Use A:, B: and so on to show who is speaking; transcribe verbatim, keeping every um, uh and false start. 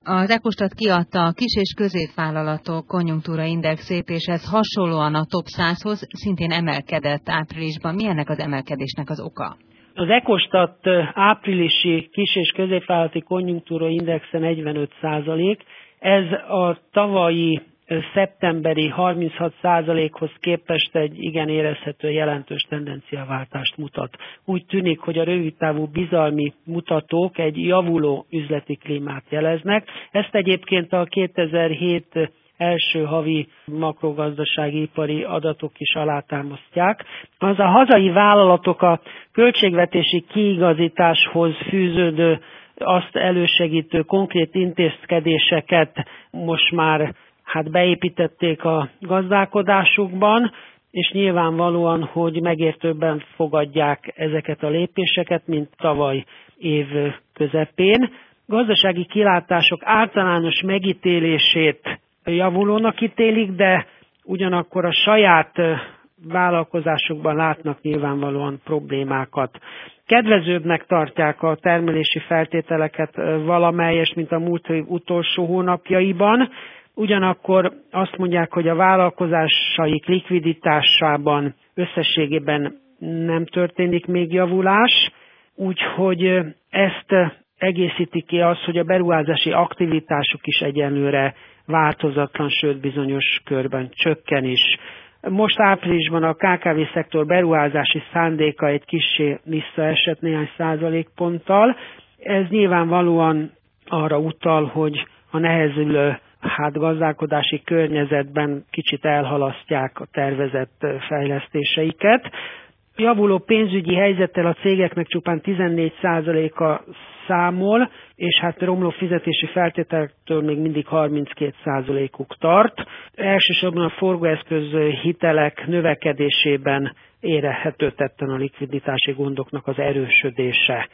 A: Az Ecostat kiadta a kis- és középvállalatok konjunktúraindexét, és ez hasonlóan a top százhoz szintén emelkedett áprilisban. Mi ennek az emelkedésnek az oka?
B: Az Ecostat áprilisi kis- és középvállalati konjunktúraindexe negyvenöt százalék, ez a tavalyi szeptemberi harminchat százalékhoz képest egy igen érezhető jelentős tendenciaváltást mutat. Úgy tűnik, hogy a rövidtávú bizalmi mutatók egy javuló üzleti klímát jeleznek. Ezt egyébként a kétezer-hét első havi makrogazdasági ipari adatok is alátámasztják. Az a hazai vállalatok a költségvetési kiigazításhoz fűződő, azt elősegítő konkrét intézkedéseket most már hát beépítették a gazdálkodásukban, és nyilvánvalóan, hogy megértőbben fogadják ezeket a lépéseket, mint tavaly év közepén. Gazdasági kilátások általános megítélését javulónak ítélik, de ugyanakkor a saját vállalkozásukban látnak nyilvánvalóan problémákat. Kedvezőbbnek tartják a termelési feltételeket valamelyest, mint a múlt év utolsó hónapjaiban, ugyanakkor azt mondják, hogy a vállalkozásaik likviditásában összességében nem történik még javulás, úgyhogy ezt egészíti ki az, hogy a beruházási aktivitásuk is egyenlőre változatlan, sőt bizonyos körben csökken is. Most áprilisban a ká ká vé szektor beruházási szándéka egy kissé visszaesett néhány százalékponttal. Ez nyilvánvalóan arra utal, hogy a nehezülő hát gazdálkodási környezetben kicsit elhalasztják a tervezett fejlesztéseiket. Javuló pénzügyi helyzettel a cégeknek csupán tizennégy százaléka számol, és hát romló fizetési feltételektől még mindig harminckét százalékuk tart. Elsősorban a forgóeszköz hitelek növekedésében érezhető tetten a likviditási gondoknak az erősödése.